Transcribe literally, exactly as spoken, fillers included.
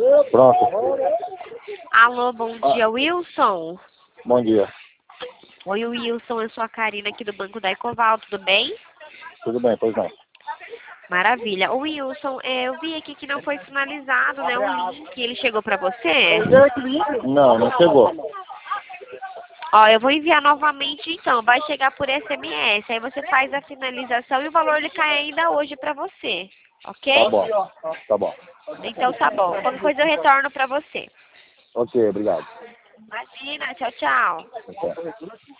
Pronto. Alô, bom dia, Wilson. Bom dia. Oi, Wilson, eu sou a Karina aqui do Banco da Ecoval, tudo bem? Tudo bem, pois não. Maravilha. O Wilson, é, eu vi aqui que não foi finalizado, né, o link, ele chegou pra você? Não, não chegou. Ó, eu vou enviar novamente então, vai chegar por S M S, aí você faz a finalização e o valor ele cai ainda hoje pra você, ok? Tá bom. Tá bom. Então tá bom, qualquer coisa eu retorno pra você. Ok, obrigado. Imagina, tchau, tchau. Tchau.